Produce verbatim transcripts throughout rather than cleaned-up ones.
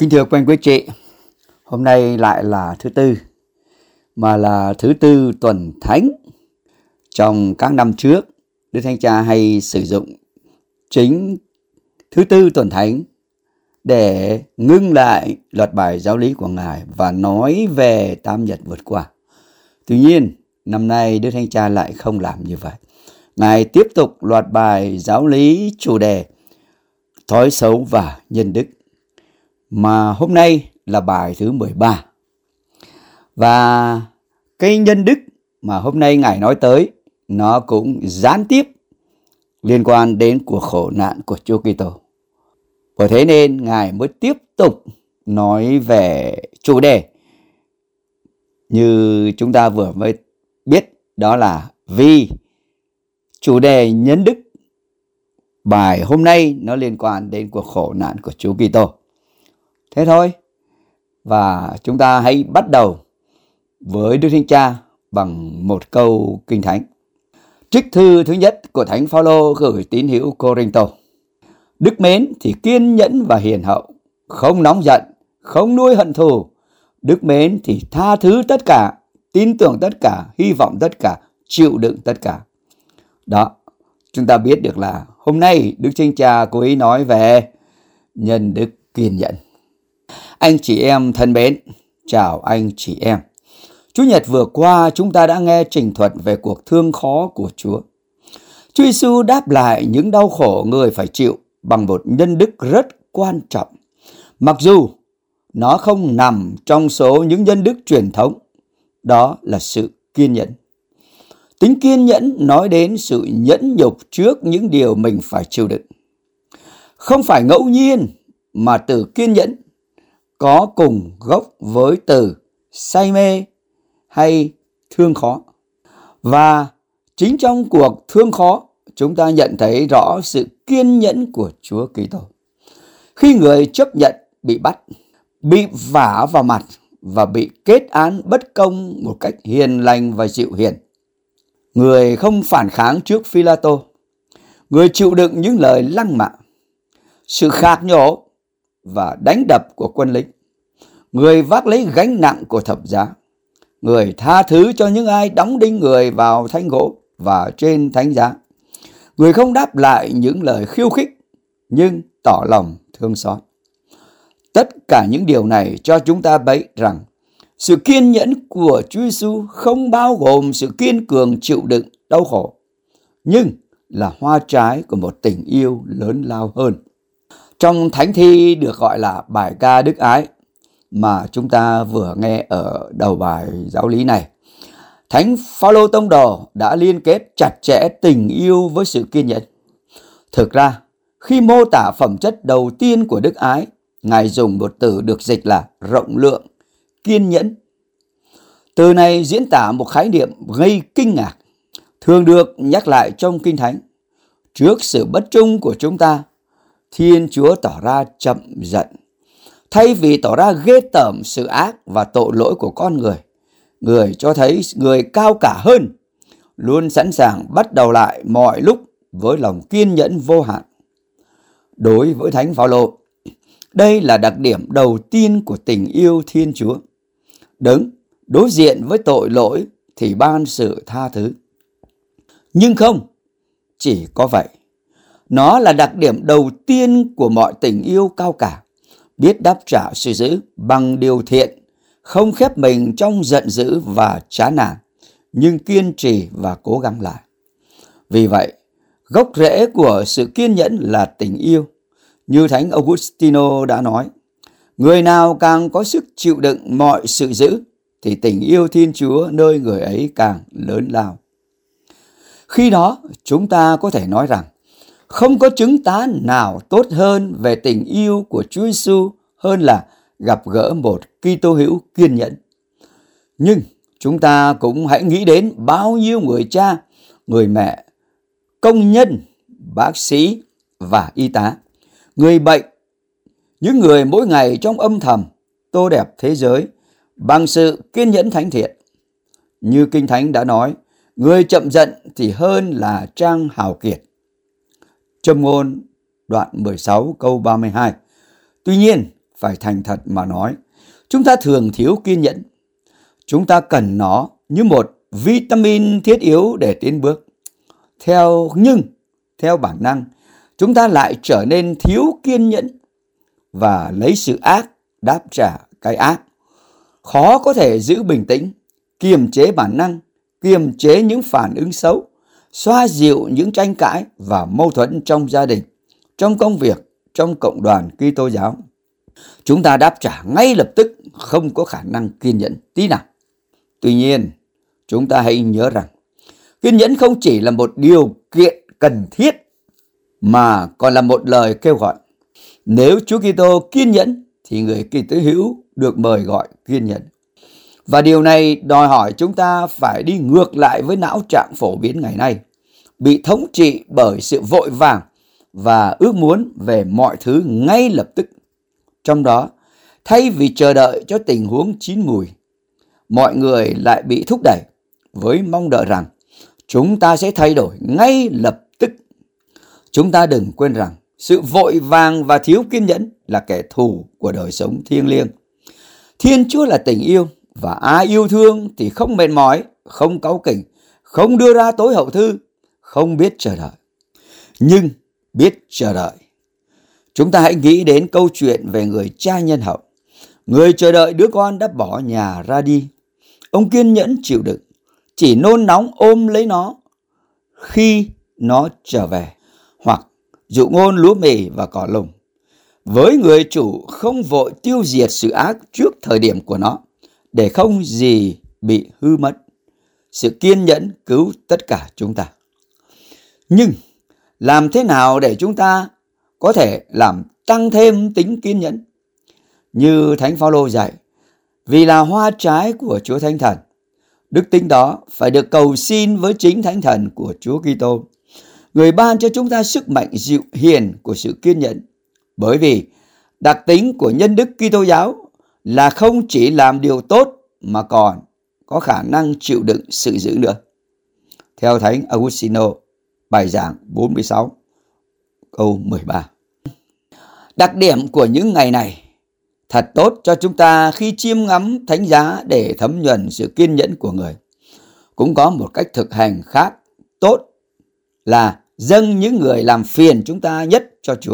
Kính thưa quý anh quý chị, hôm nay lại là thứ tư, mà là thứ tư tuần thánh. Trong các năm trước, Đức Thánh Cha hay sử dụng chính thứ tư tuần thánh để ngưng lại loạt bài giáo lý của Ngài và nói về tam nhật vượt qua. Tuy nhiên, năm nay Đức Thánh Cha lại không làm như vậy. Ngài tiếp tục loạt bài giáo lý chủ đề thói xấu và nhân đức, mà hôm nay là bài thứ mười ba. Và cái nhân đức mà hôm nay Ngài nói tới, nó cũng gián tiếp liên quan đến cuộc khổ nạn của Chúa Kitô. Bởi thế nên Ngài mới tiếp tục nói về chủ đề như chúng ta vừa mới biết, đó là vì chủ đề nhân đức. Bài hôm nay nó liên quan đến cuộc khổ nạn của Chúa Kitô. Thế thôi. Và chúng ta hãy bắt đầu với Đức Thánh Cha bằng một câu kinh thánh. Trích thư thứ nhất của Thánh Phaolô gửi tín hữu Cô-rinh-tô. Đức mến thì kiên nhẫn và hiền hậu, không nóng giận, không nuôi hận thù. Đức mến thì tha thứ tất cả, tin tưởng tất cả, hy vọng tất cả, chịu đựng tất cả. Đó, chúng ta biết được là hôm nay Đức Thánh Cha cố ý nói về nhân đức kiên nhẫn. Anh chị em thân mến, chào anh chị em. Chủ nhật vừa qua chúng ta đã nghe trình thuật về cuộc thương khó của Chúa. Chúa Giêsu đáp lại những đau khổ người phải chịu bằng một nhân đức rất quan trọng. Mặc dù nó không nằm trong số những nhân đức truyền thống, đó là sự kiên nhẫn. Tính kiên nhẫn nói đến sự nhẫn nhục trước những điều mình phải chịu đựng. Không phải ngẫu nhiên mà từ kiên nhẫn có cùng gốc với từ say mê hay thương khó. Và chính trong cuộc thương khó, chúng ta nhận thấy rõ sự kiên nhẫn của Chúa Kitô. Khi người chấp nhận bị bắt, bị vả vào mặt và bị kết án bất công một cách hiền lành và dịu hiền, người không phản kháng trước Phi-la-tô, người chịu đựng những lời lăng mạ, sự khạc nhổ và đánh đập của quân lính, người vác lấy gánh nặng của thập giá, người tha thứ cho những ai đóng đinh người vào thanh gỗ và trên thánh giá, người không đáp lại những lời khiêu khích nhưng tỏ lòng thương xót. Tất cả những điều này cho chúng ta thấy rằng sự kiên nhẫn của Chúa Giêsu không bao gồm sự kiên cường chịu đựng đau khổ, nhưng là hoa trái của một tình yêu lớn lao hơn. Trong thánh thi được gọi là bài ca đức ái mà chúng ta vừa nghe ở đầu bài giáo lý này, Thánh Phaolô tông đồ đã liên kết chặt chẽ tình yêu với sự kiên nhẫn. Thực ra, khi mô tả phẩm chất đầu tiên của đức ái, Ngài dùng một từ được dịch là rộng lượng, kiên nhẫn. Từ này diễn tả một khái niệm gây kinh ngạc, thường được nhắc lại trong Kinh Thánh. Trước sự bất trung của chúng ta, Thiên Chúa tỏ ra chậm giận. Thay vì tỏ ra ghê tởm sự ác và tội lỗi của con người, người cho thấy người cao cả hơn, luôn sẵn sàng bắt đầu lại mọi lúc với lòng kiên nhẫn vô hạn. Đối với Thánh Phaolô, đây là đặc điểm đầu tiên của tình yêu Thiên Chúa. Đấng đối diện với tội lỗi thì ban sự tha thứ. Nhưng không chỉ có vậy, nó là đặc điểm đầu tiên của mọi tình yêu cao cả, biết đáp trả sự dữ bằng điều thiện, không khép mình trong giận dữ và chán nản, nhưng kiên trì và cố gắng lại. Vì vậy, gốc rễ của sự kiên nhẫn là tình yêu. Như Thánh Augustino đã nói, người nào càng có sức chịu đựng mọi sự dữ, thì tình yêu Thiên Chúa nơi người ấy càng lớn lao. Khi đó, chúng ta có thể nói rằng, không có chứng tá nào tốt hơn về tình yêu của Chúa Giêsu hơn là gặp gỡ một Kitô hữu kiên nhẫn. Nhưng chúng ta cũng hãy nghĩ đến bao nhiêu người cha, người mẹ, công nhân, bác sĩ và y tá, người bệnh, những người mỗi ngày trong âm thầm tô đẹp thế giới bằng sự kiên nhẫn thánh thiện. Như Kinh Thánh đã nói, người chậm giận thì hơn là trang hào kiệt. Châm ngôn đoạn mười sáu câu ba mươi hai. Tuy nhiên, phải thành thật mà nói, chúng ta thường thiếu kiên nhẫn. Chúng ta cần nó như một vitamin thiết yếu để tiến bước. Theo nhưng theo bản năng, chúng ta lại trở nên thiếu kiên nhẫn và lấy sự ác đáp trả cái ác. Khó có thể giữ bình tĩnh, kiềm chế bản năng, kiềm chế những phản ứng xấu, xoa dịu những tranh cãi và mâu thuẫn trong gia đình, trong công việc, trong cộng đoàn Kitô giáo. Chúng ta đáp trả ngay lập tức, không có khả năng kiên nhẫn tí nào. Tuy nhiên, chúng ta hãy nhớ rằng, kiên nhẫn không chỉ là một điều kiện cần thiết, mà còn là một lời kêu gọi. Nếu Chúa Kitô kiên nhẫn, thì người Kitô hữu được mời gọi kiên nhẫn. Và điều này đòi hỏi chúng ta phải đi ngược lại với não trạng phổ biến ngày nay, bị thống trị bởi sự vội vàng và ước muốn về mọi thứ ngay lập tức. Trong đó, thay vì chờ đợi cho tình huống chín mùi, mọi người lại bị thúc đẩy với mong đợi rằng chúng ta sẽ thay đổi ngay lập tức. Chúng ta đừng quên rằng sự vội vàng và thiếu kiên nhẫn là kẻ thù của đời sống thiêng liêng. Thiên Chúa là tình yêu, và ai yêu thương thì không mệt mỏi, không cáu kỉnh, không đưa ra tối hậu thư, không biết chờ đợi, nhưng biết chờ đợi. Chúng ta hãy nghĩ đến câu chuyện về người cha nhân hậu. Người chờ đợi đứa con đã bỏ nhà ra đi. Ông kiên nhẫn chịu đựng, chỉ nôn nóng ôm lấy nó khi nó trở về, hoặc dụ ngôn lúa mì và cỏ lùng. Với người chủ không vội tiêu diệt sự ác trước thời điểm của nó, để không gì bị hư mất. Sự kiên nhẫn cứu tất cả chúng ta. Nhưng làm thế nào để chúng ta có thể làm tăng thêm tính kiên nhẫn? Như Thánh Phaolô dạy, vì là hoa trái của Chúa Thánh Thần, đức tính đó phải được cầu xin với chính Thánh Thần của Chúa Kitô, người ban cho chúng ta sức mạnh dịu hiền của sự kiên nhẫn. Bởi vì đặc tính của nhân đức Kitô giáo là không chỉ làm điều tốt mà còn có khả năng chịu đựng sự dữ nữa. Theo Thánh Augustino, bài giảng bốn mươi sáu, câu mười ba. Đặc điểm của những ngày này thật tốt cho chúng ta khi chiêm ngắm thánh giá để thấm nhuần sự kiên nhẫn của người. Cũng có một cách thực hành khác tốt là dâng những người làm phiền chúng ta nhất cho Chúa.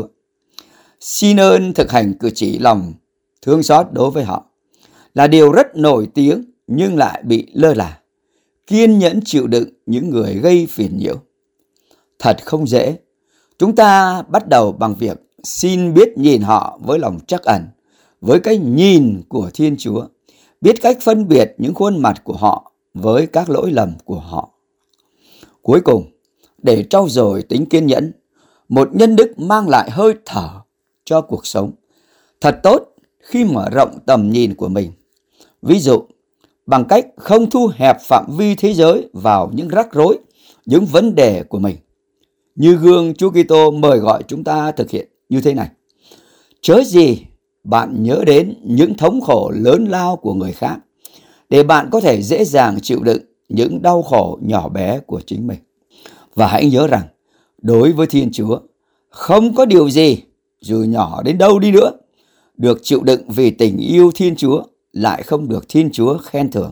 Xin ơn thực hành cử chỉ lòng thương xót đối với họ là điều rất nổi tiếng nhưng lại bị lơ là. Kiên nhẫn chịu đựng những người gây phiền nhiễu. Thật không dễ. Chúng ta bắt đầu bằng việc xin biết nhìn họ với lòng trắc ẩn, với cái nhìn của Thiên Chúa, biết cách phân biệt những khuôn mặt của họ với các lỗi lầm của họ. Cuối cùng, để trau dồi tính kiên nhẫn, một nhân đức mang lại hơi thở cho cuộc sống. Thật tốt khi mở rộng tầm nhìn của mình. Ví dụ, bằng cách không thu hẹp phạm vi thế giới vào những rắc rối, những vấn đề của mình. Như gương Chúa Kitô mời gọi chúng ta thực hiện như thế này. Chớ gì bạn nhớ đến những thống khổ lớn lao của người khác, để bạn có thể dễ dàng chịu đựng những đau khổ nhỏ bé của chính mình. Và hãy nhớ rằng, đối với Thiên Chúa, không có điều gì, dù nhỏ đến đâu đi nữa, được chịu đựng vì tình yêu Thiên Chúa lại không được Thiên Chúa khen thưởng.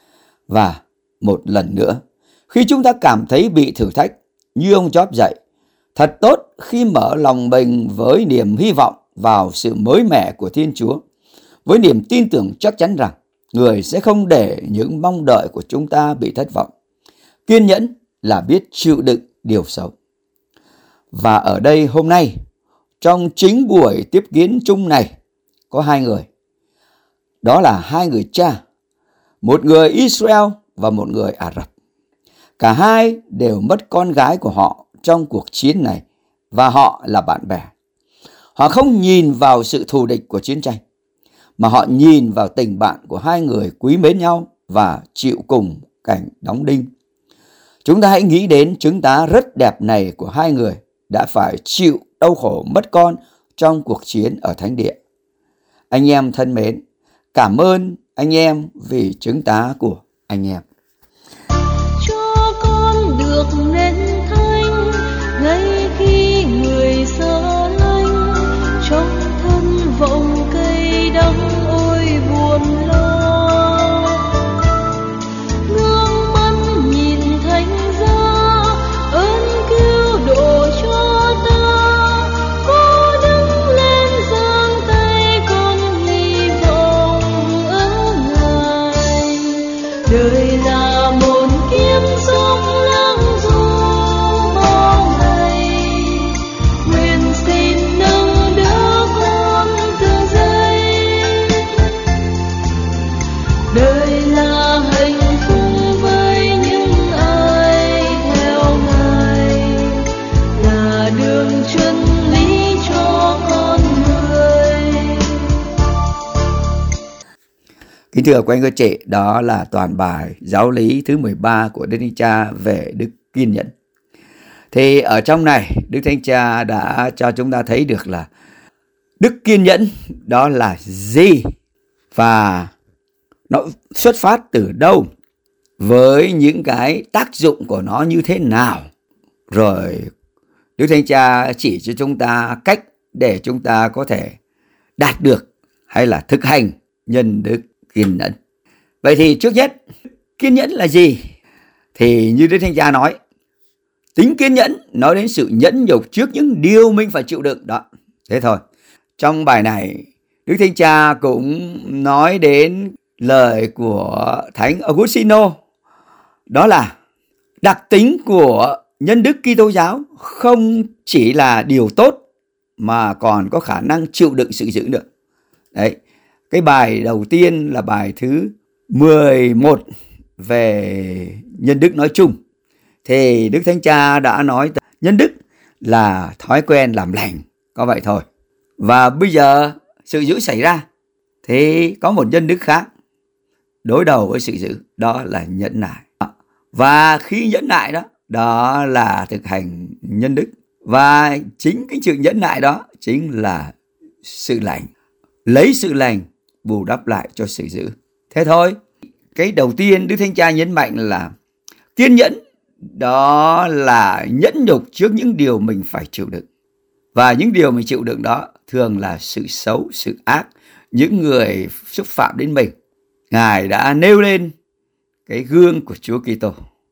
Và một lần nữa, khi chúng ta cảm thấy bị thử thách, như ông Job dạy, thật tốt khi mở lòng mình với niềm hy vọng vào sự mới mẻ của Thiên Chúa, với niềm tin tưởng chắc chắn rằng người sẽ không để những mong đợi của chúng ta bị thất vọng. Kiên nhẫn là biết chịu đựng điều xấu. Và ở đây hôm nay, trong chính buổi tiếp kiến chung này, có hai người. Đó là hai người cha, một người Israel và một người Ả Rập. Cả hai đều mất con gái của họ trong cuộc chiến này, và họ là bạn bè. Họ không nhìn vào sự thù địch của chiến tranh, mà họ nhìn vào tình bạn của hai người quý mến nhau và chịu cùng cảnh đóng đinh. Chúng ta hãy nghĩ đến chứng tá rất đẹp này của hai người đã phải chịu đau khổ mất con trong cuộc chiến ở Thánh Địa. Anh em thân mến, cảm ơn anh em vì chứng tá của anh em. Cho con được nên thanh ngay khi người xa lánh, trong thân vọng cây đời là một kiếp sống lắng du bao ngày, nguyện xin nâng đỡ con từng giây. Đời là hạnh phúc với những ai theo Ngài, là đường chân lý cho con người. Kính thưa quý anh các chị, đó là toàn bài giáo lý thứ mười ba của Đức Thánh Cha về đức kiên nhẫn. Thì ở trong này, Đức Thánh Cha đã cho chúng ta thấy được là đức kiên nhẫn đó là gì và nó xuất phát từ đâu, với những cái tác dụng của nó như thế nào. Rồi Đức Thánh Cha chỉ cho chúng ta cách để chúng ta có thể đạt được hay là thực hành nhân đức kiên nhẫn. Vậy thì trước nhất, kiên nhẫn là gì? Thì như Đức Thánh Cha nói, tính kiên nhẫn nói đến sự nhẫn nhục trước những điều mình phải chịu đựng đó. Thế thôi. Trong bài này, Đức Thánh Cha cũng nói đến lời của Thánh Augustino, đó là đặc tính của nhân đức Kitô giáo không chỉ là điều tốt mà còn có khả năng chịu đựng sự dữ nữa. Đấy, cái bài đầu tiên là bài thứ mười một về nhân đức nói chung. Thì Đức Thánh Cha đã nói nhân đức là thói quen làm lành, có vậy thôi. Và bây giờ sự dữ xảy ra thì có một nhân đức khác đối đầu với sự dữ, đó là nhẫn nại. Và khi nhẫn nại đó, đó là thực hành nhân đức. Và chính cái sự nhẫn nại đó chính là sự lành. Lấy sự lành bù đắp lại cho sự dữ. Thế thôi. Cái đầu tiên Đức Thánh Cha nhấn mạnh là kiên nhẫn đó là nhẫn nhục trước những điều mình phải chịu đựng. Và những điều mình chịu đựng đó thường là sự xấu, sự ác, những người xúc phạm đến mình. Ngài đã nêu lên cái gương của Chúa Kitô.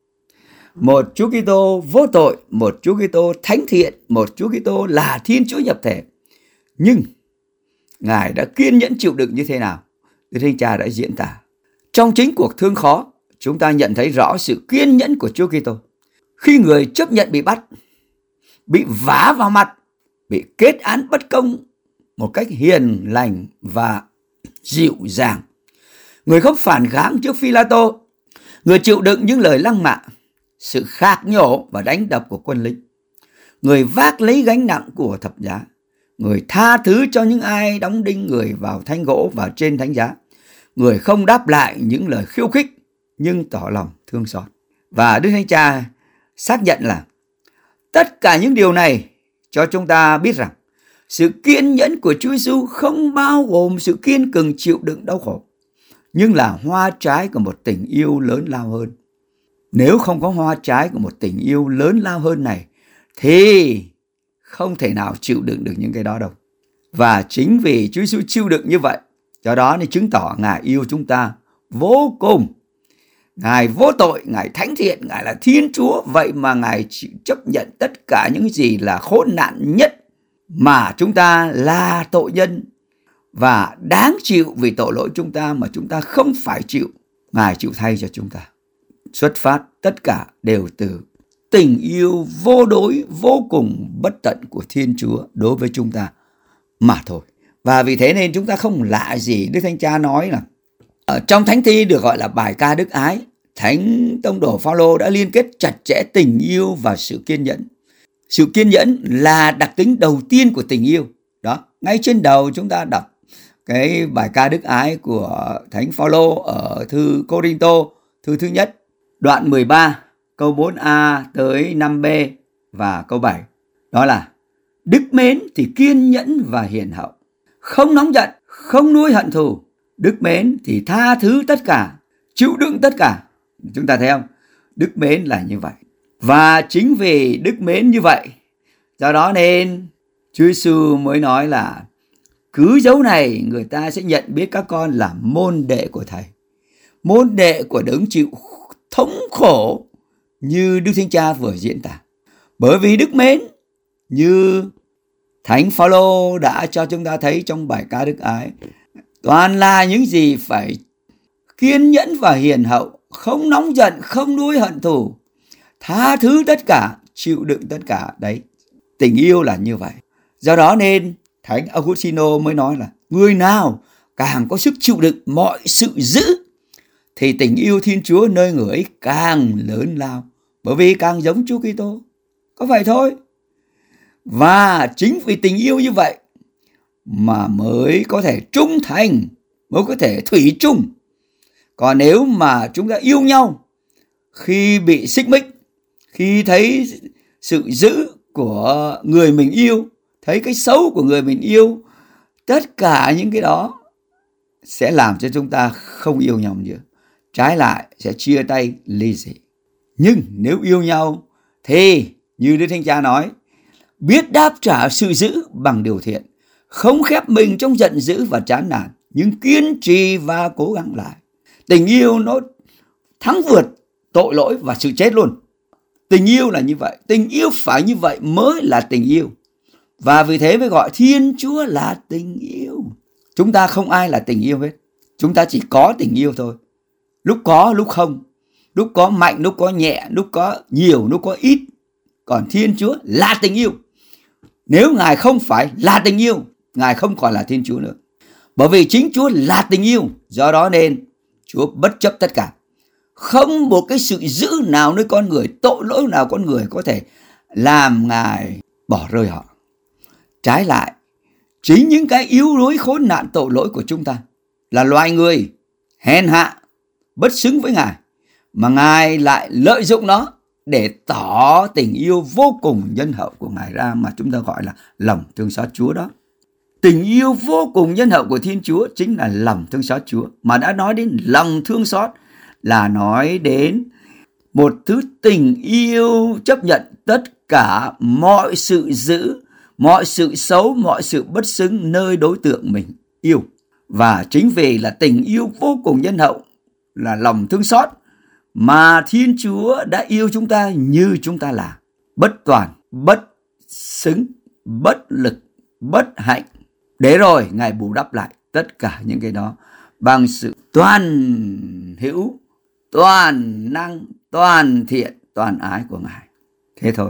Một Chúa Kitô vô tội, một Chúa Kitô thánh thiện, một Chúa Kitô là Thiên Chúa nhập thể. Nhưng Ngài đã kiên nhẫn chịu đựng như thế nào? Đức Thánh Cha đã diễn tả. Trong chính cuộc thương khó, chúng ta nhận thấy rõ sự kiên nhẫn của Chúa Kitô. Khi người chấp nhận bị bắt, bị vả vào mặt, bị kết án bất công một cách hiền lành và dịu dàng, người không phản kháng trước Phi-la-tô, người chịu đựng những lời lăng mạ, sự khạc nhổ và đánh đập của quân lính, người vác lấy gánh nặng của thập giá, người tha thứ cho những ai đóng đinh người vào thanh gỗ và trên thánh giá, người không đáp lại những lời khiêu khích nhưng tỏ lòng thương xót. Và Đức Thánh Cha xác nhận là tất cả những điều này cho chúng ta biết rằng sự kiên nhẫn của Chúa Giêsu không bao gồm sự kiên cường chịu đựng đau khổ, nhưng là hoa trái của một tình yêu lớn lao hơn. Nếu không có hoa trái của một tình yêu lớn lao hơn này thì không thể nào chịu đựng được những cái đó đâu. Và chính vì Chúa Giêsu chịu đựng như vậy, do đó nên chứng tỏ Ngài yêu chúng ta vô cùng. Ngài vô tội, Ngài thánh thiện, Ngài là Thiên Chúa, vậy mà Ngài chịu chấp nhận tất cả những gì là khốn nạn nhất mà chúng ta là tội nhân và đáng chịu vì tội lỗi chúng ta mà chúng ta không phải chịu. Ngài chịu thay cho chúng ta. Xuất phát tất cả đều từ tình yêu vô đối, vô cùng bất tận của Thiên Chúa đối với chúng ta mà thôi. Và vì thế nên chúng ta không lạ gì Đức Thánh Cha nói là ở trong Thánh Thi được gọi là bài ca đức ái, Thánh Tông đồ Phaolô đã liên kết chặt chẽ tình yêu và sự kiên nhẫn. Sự kiên nhẫn là đặc tính đầu tiên của tình yêu. Đó, ngay trên đầu chúng ta đọc cái bài ca đức ái của Thánh Phaolô ở thư Cô-rinh-tô, thư thứ nhất, đoạn mười ba, câu bốn a tới năm b và câu bảy. Đó là đức mến thì kiên nhẫn và hiền hậu, không nóng giận, không nuôi hận thù. Đức mến thì tha thứ tất cả, chịu đựng tất cả. Chúng ta thấy không? Đức mến là như vậy. Và chính vì đức mến như vậy, do đó nên Chúa Giêsu mới nói là cứ dấu này người ta sẽ nhận biết các con là môn đệ của Thầy, môn đệ của đấng chịu thống khổ như Đức Thánh Cha vừa diễn tả. Bởi vì đức mến như Thánh Phaolô đã cho chúng ta thấy trong bài ca đức ái, toàn là những gì phải kiên nhẫn và hiền hậu, không nóng giận, không nuôi hận thù, tha thứ tất cả, chịu đựng tất cả. Đấy, tình yêu là như vậy. Do đó nên Thánh Augustino mới nói là người nào càng có sức chịu đựng mọi sự dữ thì tình yêu Thiên Chúa nơi người ấy càng lớn lao, bởi vì càng giống Chúa Kitô. Có vậy thôi. Và chính vì tình yêu như vậy mà mới có thể trung thành, mới có thể thủy chung. Còn nếu mà chúng ta yêu nhau khi bị xích mích, khi thấy sự dữ của người mình yêu, thấy cái xấu của người mình yêu, tất cả những cái đó sẽ làm cho chúng ta không yêu nhau nữa. Trái lại sẽ chia tay ly dị. Nhưng nếu yêu nhau thì như Đức Thánh Cha nói, biết đáp trả sự dữ bằng điều thiện, không khép mình trong giận dữ và chán nản, nhưng kiên trì và cố gắng lại. Tình yêu nó thắng vượt tội lỗi và sự chết luôn. Tình yêu là như vậy. Tình yêu phải như vậy mới là tình yêu. Và vì thế mới gọi Thiên Chúa là tình yêu. Chúng ta không ai là tình yêu hết. Chúng ta chỉ có tình yêu thôi. Lúc có, lúc không. Lúc có mạnh, lúc có nhẹ, lúc có nhiều, lúc có ít. Còn Thiên Chúa là tình yêu. Nếu Ngài không phải là tình yêu, Ngài không còn là Thiên Chúa nữa. Bởi vì chính Chúa là tình yêu. Do đó nên Chúa bất chấp tất cả. Không một cái sự dữ nào nơi con người, tội lỗi nào con người có thể làm Ngài bỏ rơi họ. Trái lại, chính những cái yếu đuối khốn nạn tội lỗi của chúng ta là loài người hèn hạ, bất xứng với Ngài, mà Ngài lại lợi dụng nó để tỏ tình yêu vô cùng nhân hậu của Ngài ra, mà chúng ta gọi là lòng thương xót Chúa đó. Tình yêu vô cùng nhân hậu của Thiên Chúa chính là lòng thương xót Chúa. Mà đã nói đến lòng thương xót là nói đến một thứ tình yêu chấp nhận tất cả mọi sự dữ, mọi sự xấu, mọi sự bất xứng nơi đối tượng mình yêu. Và chính vì là tình yêu vô cùng nhân hậu, là lòng thương xót, mà Thiên Chúa đã yêu chúng ta như chúng ta là, bất toàn, bất xứng, bất lực, bất hạnh. Để rồi Ngài bù đắp lại tất cả những cái đó bằng sự toàn hữu, toàn năng, toàn thiện, toàn ái của Ngài. Thế thôi.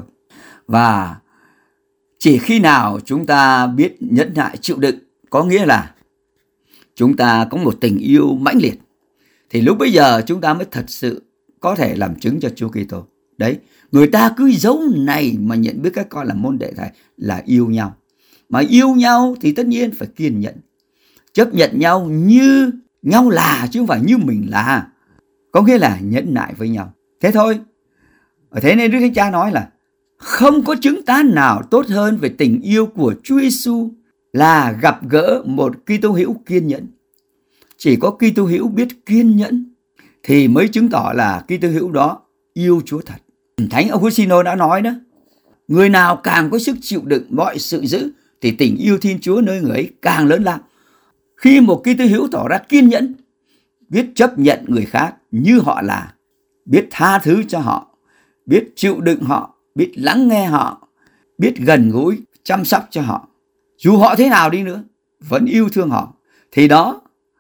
Và chỉ khi nào chúng ta biết nhẫn nại chịu đựng, có nghĩa là chúng ta có một tình yêu mãnh liệt, thì lúc bấy giờ chúng ta mới thật sự có thể làm chứng cho Chúa Kitô. Đấy, người ta cứ dấu này mà nhận biết các con là môn đệ Thầy là yêu nhau. Mà yêu nhau thì tất nhiên phải kiên nhẫn, chấp nhận nhau như nhau là, chứ không phải như mình là. Có nghĩa là nhẫn nại với nhau. Thế thôi. Thế nên Đức Thánh Cha nói là không có chứng tán nào tốt hơn về tình yêu của Chúa Giêsu là gặp gỡ một Kitô hữu kiên nhẫn. Chỉ có Kitô hữu biết kiên nhẫn thì mới chứng tỏ là Kitô hữu đó yêu Chúa thật. Thánh Augustino đã nói đó, người nào càng có sức chịu đựng mọi sự dữ thì tình yêu Thiên Chúa nơi người ấy càng lớn lao. Khi một Kitô hữu tỏ ra kiên nhẫn, biết chấp nhận người khác như họ là, biết tha thứ cho họ, biết chịu đựng họ, biết lắng nghe họ, biết gần gũi, chăm sóc cho họ, dù họ thế nào đi nữa, vẫn yêu thương họ, thì đó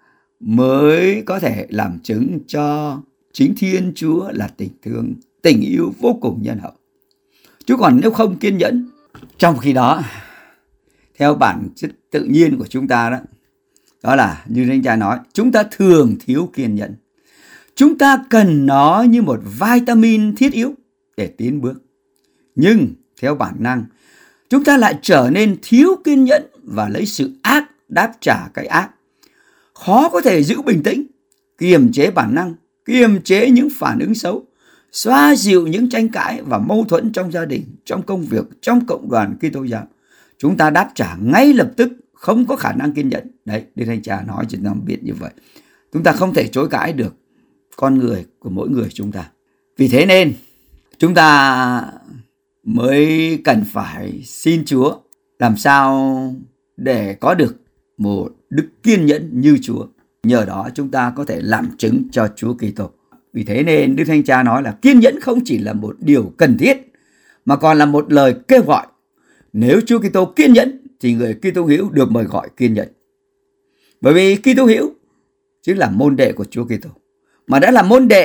mới có thể làm chứng cho chính Thiên Chúa là tình thương, tình yêu vô cùng nhân hậu. Chứ còn nếu không kiên nhẫn, trong khi đó, theo bản chất tự nhiên của chúng ta đó, đó là như Thánh Cha nói, chúng ta thường thiếu kiên nhẫn. Chúng ta cần nó như một vitamin thiết yếu để tiến bước. Nhưng theo bản năng, chúng ta lại trở nên thiếu kiên nhẫn và lấy sự ác đáp trả cái ác. Khó có thể giữ bình tĩnh, kiềm chế bản năng, kiềm chế những phản ứng xấu, xoa dịu những tranh cãi và mâu thuẫn trong gia đình, trong công việc, trong cộng đoàn Kitô giáo. Chúng ta đáp trả ngay lập tức, không có khả năng kiên nhẫn. Đấy, Đức Thánh Cha nói cho chúng ta biết như vậy. Chúng ta không thể chối cãi được con người của mỗi người chúng ta. Vì thế nên chúng ta mới cần phải xin Chúa làm sao để có được một đức kiên nhẫn như Chúa. Nhờ đó chúng ta có thể làm chứng cho Chúa Kitô. Vì thế nên Đức Thánh Cha nói là kiên nhẫn không chỉ là một điều cần thiết, mà còn là một lời kêu gọi. Nếu Chúa Kitô kiên nhẫn thì người Kitô hữu được mời gọi kiên nhẫn. Bởi vì Kitô hữu chính là môn đệ của Chúa Kitô. Mà đã là môn đệ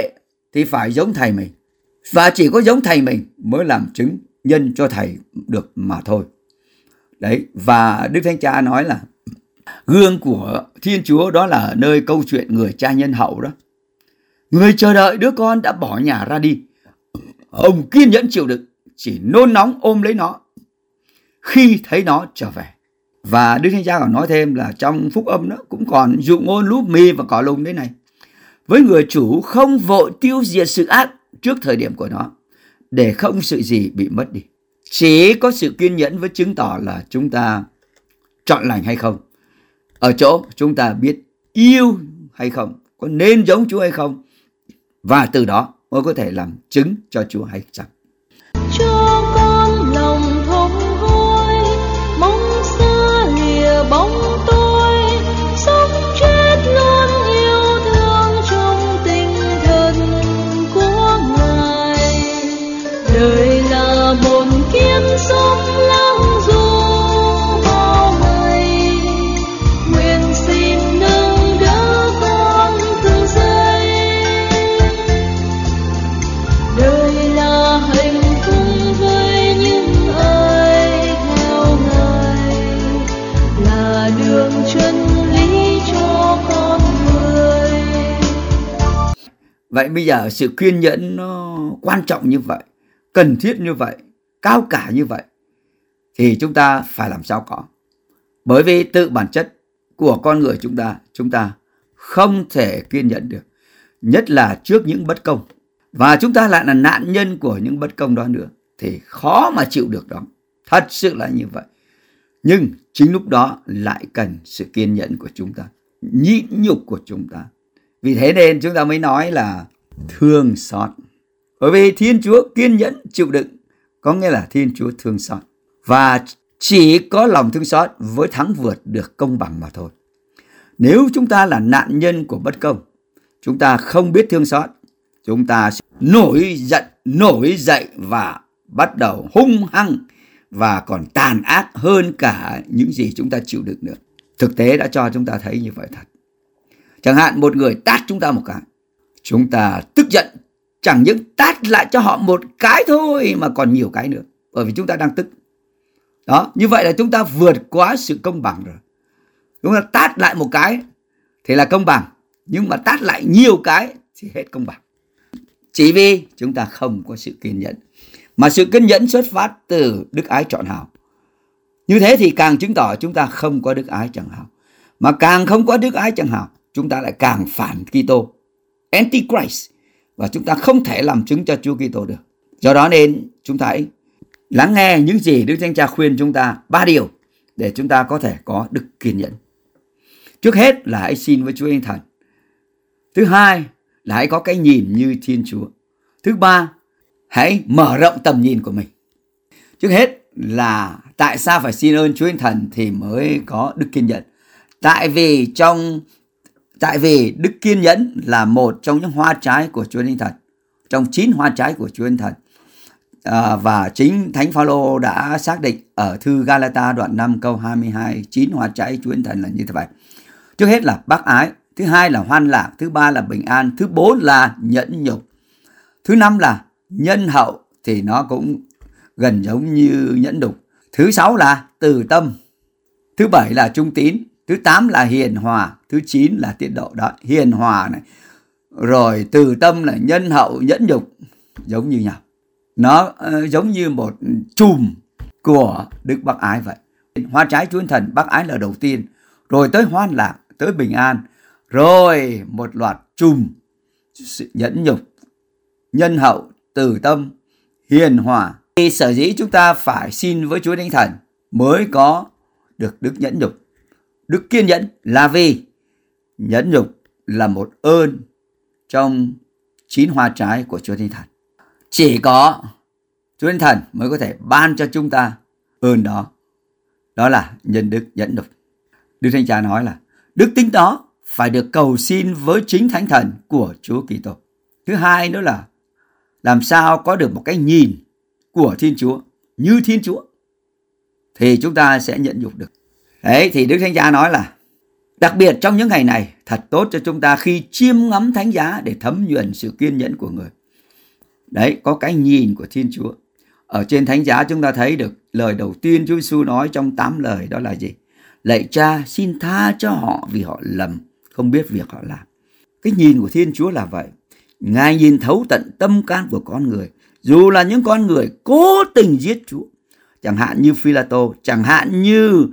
thì phải giống thầy mình. Và chỉ có giống thầy mình mới làm chứng nhân cho thầy được mà thôi. Đấy, và Đức Thánh Cha nói là gương của Thiên Chúa đó là nơi câu chuyện người cha nhân hậu đó. Người chờ đợi đứa con đã bỏ nhà ra đi. Ông kiên nhẫn chịu đựng, chỉ nôn nóng ôm lấy nó khi thấy nó trở về. Và Đức Thánh Cha còn nói thêm là trong phúc âm đó cũng còn dụ ngôn lúp mì và cỏ lùng đấy này. Với người chủ không vội tiêu diệt sự ác trước thời điểm của nó, để không sự gì bị mất đi. Chỉ có sự kiên nhẫn mới chứng tỏ là chúng ta chọn lành hay không. Ở chỗ chúng ta biết yêu hay không, có nên giống Chúa hay không, và từ đó mới có thể làm chứng cho Chúa hay chăng. Cho con lòng thống hối, mong xa lìa bóng tôi, sống chết luôn yêu thương trong tinh thần của Ngài. Đời là một kiếp sống lắng du bao ngày, nguyện xin nâng đỡ con từng giây. Đời là hạnh phúc với những ai theo Ngài, là đường chân lý cho con người. Vậy bây giờ sự kiên nhẫn nó quan trọng như vậy, cần thiết như vậy, cao cả như vậy, thì chúng ta phải làm sao có. Bởi vì tự bản chất của con người chúng ta, chúng ta không thể kiên nhẫn được, nhất là trước những bất công. Và chúng ta lại là nạn nhân của những bất công đó nữa, thì khó mà chịu được đó. Thật sự là như vậy. Nhưng chính lúc đó lại cần sự kiên nhẫn của chúng ta, nhịn nhục của chúng ta. Vì thế nên chúng ta mới nói là thương xót. Bởi vì Thiên Chúa kiên nhẫn chịu đựng, có nghĩa là Thiên Chúa thương xót. Và chỉ có lòng thương xót với thắng vượt được công bằng mà thôi. Nếu chúng ta là nạn nhân của bất công, chúng ta không biết thương xót, chúng ta sẽ nổi giận, nổi dậy và bắt đầu hung hăng và còn tàn ác hơn cả những gì chúng ta chịu đựng nữa. Thực tế đã cho chúng ta thấy như vậy thật. Chẳng hạn một người tát chúng ta một cái, chúng ta tức giận, chẳng những tát lại cho họ một cái thôi mà còn nhiều cái nữa, bởi vì chúng ta đang tức. Đó, như vậy là chúng ta vượt quá sự công bằng rồi. Chúng ta tát lại một cái thì là công bằng, nhưng mà tát lại nhiều cái thì hết công bằng. Chỉ vì chúng ta không có sự kiên nhẫn. Mà sự kiên nhẫn xuất phát từ đức ái trọn hảo. Như thế thì càng chứng tỏ chúng ta không có đức ái chẳng hảo. Mà càng không có đức ái chẳng hảo, chúng ta lại càng phản Kitô, Antichrist, và chúng ta không thể làm chứng cho Chúa Kitô được. Do đó nên chúng ta hãy lắng nghe những gì Đức Thánh Cha khuyên chúng ta ba điều để chúng ta có thể có đức kiên nhẫn. Trước hết là hãy xin với Chúa Thánh Thần. Thứ hai là hãy có cái nhìn như Thiên Chúa. Thứ ba, hãy mở rộng tầm nhìn của mình. Trước hết là tại sao phải xin ơn Chúa Thánh Thần thì mới có đức kiên nhẫn. Tại vì trong tại vì đức kiên nhẫn là một trong những hoa trái của Chúa Thánh Thần, trong chín hoa trái của Chúa Thánh Thần. À, và chính Thánh Phaolô đã xác định ở thư Galata đoạn năm câu hai mươi hai, chín hoa trái Chúa Thánh Thần là như thế vậy. Trước hết là bác ái, thứ hai là hoan lạc, thứ ba là bình an, thứ bốn là nhẫn nhục, thứ năm là nhân hậu, thì nó cũng gần giống như nhẫn nhục. Thứ sáu là từ tâm, thứ bảy là trung tín, thứ tám là hiền hòa, thứ chín là tiết độ. Đó, hiền hòa này, rồi từ tâm là nhân hậu, nhẫn nhục, giống như nhau. Nó uh, giống như một chùm của đức bác ái vậy. Hoa trái Chúa Thánh Thần, bác ái là đầu tiên, rồi tới hoan lạc, tới bình an, rồi một loạt chùm sự nhẫn nhục, nhân hậu, từ tâm, hiền hòa. Thì sở dĩ chúng ta phải xin với Chúa Thánh Thần mới có được đức nhẫn nhục, đức kiên nhẫn, là vì nhẫn nhục là một ơn trong chín hoa trái của Chúa Thánh Thần. Chỉ có Chúa Thánh Thần mới có thể ban cho chúng ta ơn đó. Đó là nhân đức nhẫn nhục. Đức Thánh Cha nói là đức tính đó phải được cầu xin với chính Thánh Thần của Chúa Kitô. Thứ hai nữa là làm sao có được một cái nhìn của Thiên Chúa như Thiên Chúa thì chúng ta sẽ nhẫn nhục được. Đấy, thì Đức Thánh Cha nói là Đặc biệt trong những ngày này, thật tốt cho chúng ta khi chiêm ngắm thánh giá để thấm nhuần sự kiên nhẫn của người. Đấy, có cái nhìn của Thiên Chúa. Ở trên thánh giá chúng ta thấy được lời đầu tiên Chúa Giêsu nói trong tám lời đó là gì? Lạy Cha, xin tha cho họ vì họ lầm, không biết việc họ làm. Cái nhìn của Thiên Chúa là vậy. Ngài nhìn thấu tận tâm can của con người, dù là những con người cố tình giết Chúa, chẳng hạn như Phi-la-tô, chẳng hạn như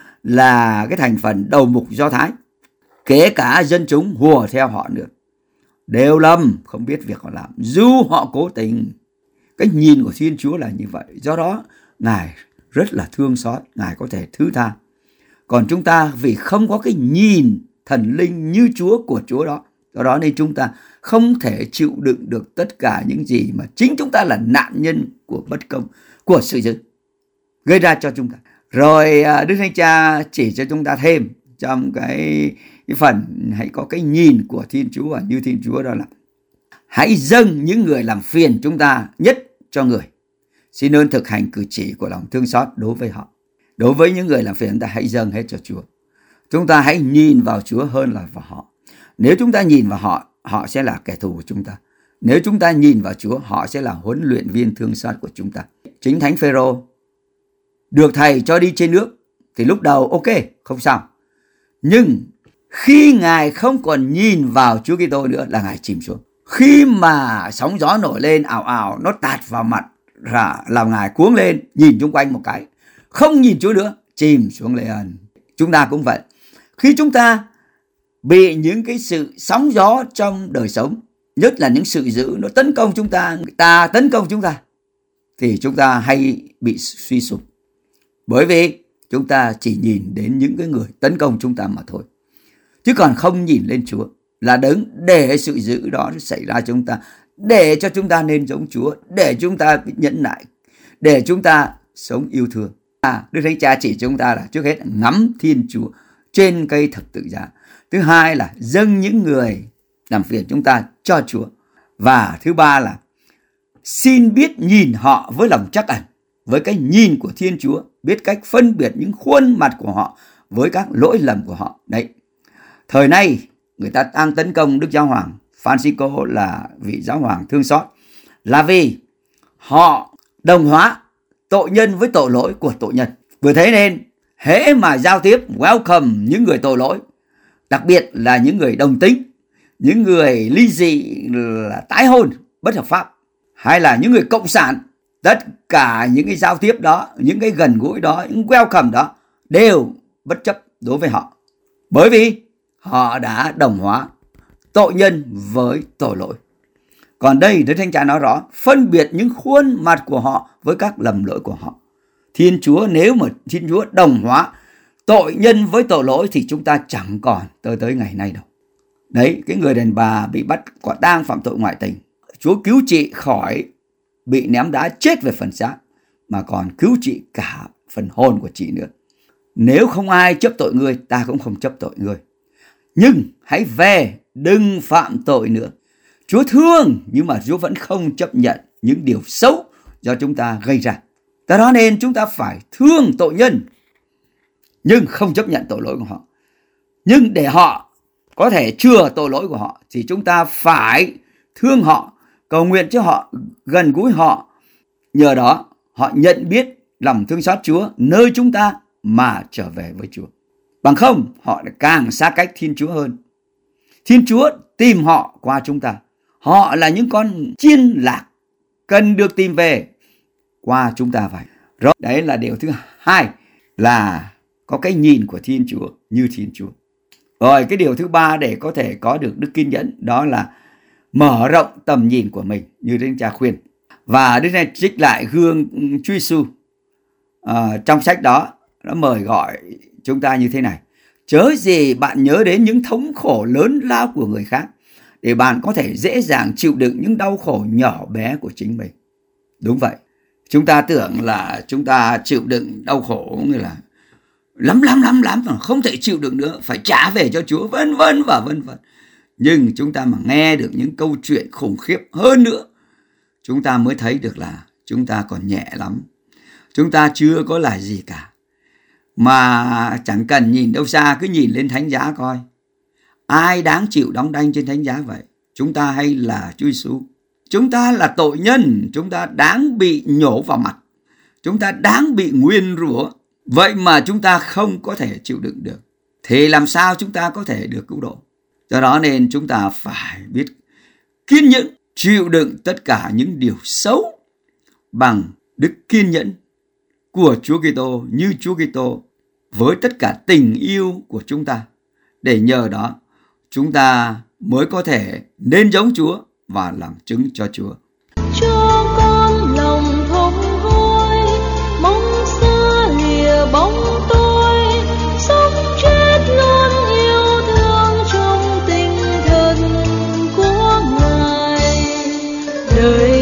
là cái thành phần đầu mục Do Thái, kể cả dân chúng hùa theo họ nữa, đều lầm, không biết việc họ làm, dù họ cố tình. Cái nhìn của Thiên Chúa là như vậy. Do đó Ngài rất là thương xót, Ngài có thể thứ tha. Còn chúng ta vì không có cái nhìn thần linh như Chúa của Chúa đó, do đó nên chúng ta không thể chịu đựng được tất cả những gì mà chính chúng ta là nạn nhân của bất công, của sự dữ gây ra cho chúng ta. Rồi Đức Thánh Cha chỉ cho chúng ta thêm trong cái, cái phần hãy có cái nhìn của Thiên Chúa và như Thiên Chúa, đó là hãy dâng những người làm phiền chúng ta nhất cho người. Xin ơn thực hành cử chỉ của lòng thương xót đối với họ. Đối với những người làm phiền chúng ta hãy dâng hết cho Chúa. Chúng ta hãy nhìn vào Chúa hơn là vào họ. Nếu chúng ta nhìn vào họ, họ sẽ là kẻ thù của chúng ta. Nếu chúng ta nhìn vào Chúa, họ sẽ là huấn luyện viên thương xót của chúng ta. Chính Thánh Phêrô được thầy cho đi trên nước thì lúc đầu ok, không sao. Nhưng khi Ngài không còn nhìn vào Chúa Kitô nữa là Ngài chìm xuống. Khi mà sóng gió nổi lên ảo ảo, nó tạt vào mặt, làm Ngài cuống lên, nhìn chung quanh một cái, không nhìn Chúa nữa, chìm xuống liền. Chúng ta cũng vậy. Khi chúng ta bị những cái sự sóng gió trong đời sống, nhất là những sự dữ nó tấn công chúng ta, người ta tấn công chúng ta, thì chúng ta hay bị suy sụp. Bởi vì chúng ta chỉ nhìn đến những cái người tấn công chúng ta mà thôi, chứ còn không nhìn lên Chúa là đấng để sự dữ đó xảy ra cho chúng ta, để cho chúng ta nên giống Chúa, để chúng ta nhẫn nại, để chúng ta sống yêu thương. À, Đức Thánh Cha chỉ cho chúng ta là trước hết ngắm Thiên Chúa trên cây thập tự giá. Thứ hai là dâng những người làm phiền chúng ta cho Chúa. Và thứ ba là xin biết nhìn họ với lòng trắc ẩn, với cái nhìn của Thiên Chúa, biết cách phân biệt những khuôn mặt của họ với các lỗi lầm của họ. Đấy, thời nay người ta đang tấn công Đức Giáo Hoàng Francisco là vị giáo hoàng thương xót, là vì họ đồng hóa tội nhân với tội lỗi của tội nhân. Vì thế nên hễ mà giao tiếp welcome những người tội lỗi, đặc biệt là những người đồng tính, những người ly dị, là tái hôn bất hợp pháp, hay là những người cộng sản, tất cả những cái giao tiếp đó, những cái gần gũi đó, những welcome đó đều bất chấp đối với họ. Bởi vì họ đã đồng hóa tội nhân với tội lỗi. Còn đây Đức Thánh Cha nói rõ, phân biệt những khuôn mặt của họ với các lầm lỗi của họ. Thiên Chúa, nếu mà Thiên Chúa đồng hóa tội nhân với tội lỗi thì chúng ta chẳng còn tới tới ngày nay đâu. Đấy, cái người đàn bà bị bắt quả tang phạm tội ngoại tình, Chúa cứu chị khỏi bị ném đá chết về phần xác, mà còn cứu chị cả phần hồn của chị nữa. Nếu không ai chấp tội ngươi, ta cũng không chấp tội ngươi. Nhưng hãy về, đừng phạm tội nữa. Chúa thương, nhưng mà Chúa vẫn không chấp nhận những điều xấu do chúng ta gây ra. Do đó nên chúng ta phải thương tội nhân, nhưng không chấp nhận tội lỗi của họ. Nhưng để họ có thể chừa tội lỗi của họ thì chúng ta phải thương họ, cầu nguyện cho họ, gần gũi họ. Nhờ đó họ nhận biết lòng thương xót Chúa nơi chúng ta mà trở về với Chúa. Bằng không họ càng xa cách Thiên Chúa hơn. Thiên Chúa tìm họ qua chúng ta. Họ là những con chiên lạc cần được tìm về qua chúng ta vậy. Rồi, đấy là điều thứ hai, là có cái nhìn của Thiên Chúa như Thiên Chúa. Rồi cái điều thứ ba để có thể có được đức kiên nhẫn, đó là mở rộng tầm nhìn của mình như Đức Cha khuyên. Và Đức Cha trích lại gương Chúa Giêsu à, trong sách đó, nó mời gọi chúng ta như thế này: chớ gì bạn nhớ đến những thống khổ lớn lao của người khác để bạn có thể dễ dàng chịu đựng những đau khổ nhỏ bé của chính mình. Đúng vậy, chúng ta tưởng là chúng ta chịu đựng đau khổ như là lắm lắm lắm lắm mà không thể chịu đựng nữa, phải trả về cho Chúa, vân vân và vân vân. Nhưng chúng ta mà nghe được những câu chuyện khủng khiếp hơn nữa, chúng ta mới thấy được là chúng ta còn nhẹ lắm, chúng ta chưa có là gì cả. mà chẳng cần nhìn đâu xa, cứ nhìn lên thánh giá coi. Ai đáng chịu đóng đanh trên thánh giá vậy? Chúng ta hay là Chúa Giêsu? Chúng ta là tội nhân, chúng ta đáng bị nhổ vào mặt, chúng ta đáng bị nguyền rủa. Vậy mà chúng ta không có thể chịu đựng được, thì làm sao chúng ta có thể được cứu độ? Do đó nên chúng ta phải biết kiên nhẫn, chịu đựng tất cả những điều xấu bằng đức kiên nhẫn của Chúa Kitô, như Chúa Kitô với tất cả tình yêu của chúng ta, để nhờ đó chúng ta mới có thể nên giống Chúa và làm chứng cho Chúa. Cho con lòng thống hối, mong xa lìa bóng tôi, sống chết luôn yêu thương trong tinh thần của Ngài. Đời